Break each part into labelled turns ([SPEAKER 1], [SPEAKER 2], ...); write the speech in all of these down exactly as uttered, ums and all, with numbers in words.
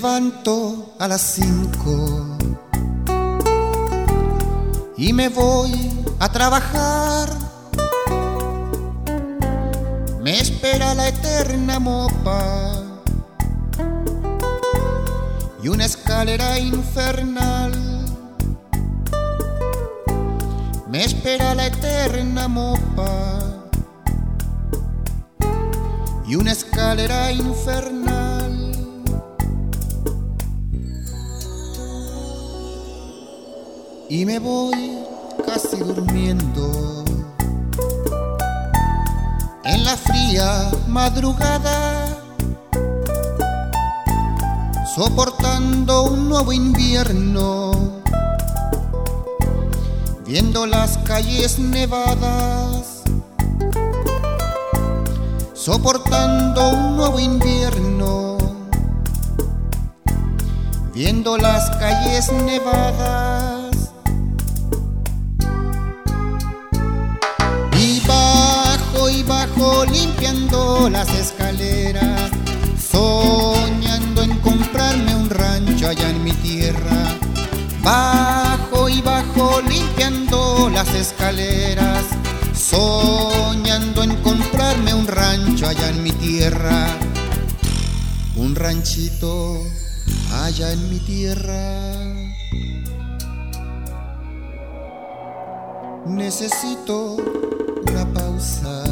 [SPEAKER 1] levanto a las cinco y me voy a trabajar. Me espera la eterna mopa y una escalera infernal. Me espera la eterna mopa y una escalera infernal. Y me voy casi durmiendo en la fría madrugada, soportando un nuevo invierno, viendo las calles nevadas, soportando un nuevo invierno, viendo las calles nevadas. Y bajo y bajo limpiando las escaleras, soñando en comprarme un rancho allá en mi tierra. Bajo y bajo limpiando las escaleras, soñando en comprarme un rancho allá en mi tierra. Un ranchito allá en mi tierra. Necesito una pausa,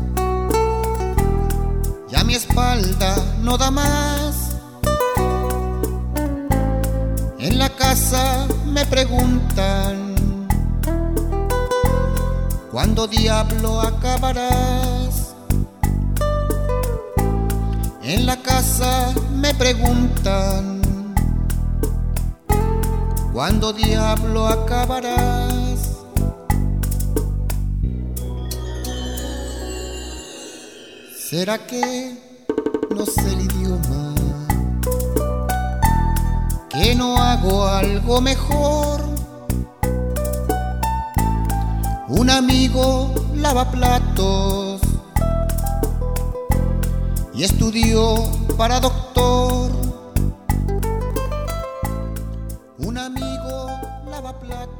[SPEAKER 1] ya mi espalda no da más. En la casa me preguntan: ¿cuándo diablo acabarás? En la casa me preguntan: ¿cuándo diablo acabarás? ¿Será que no sé el idioma? ¿Que no hago algo mejor? Un amigo lava platos y estudió para doctor. Un amigo lava platos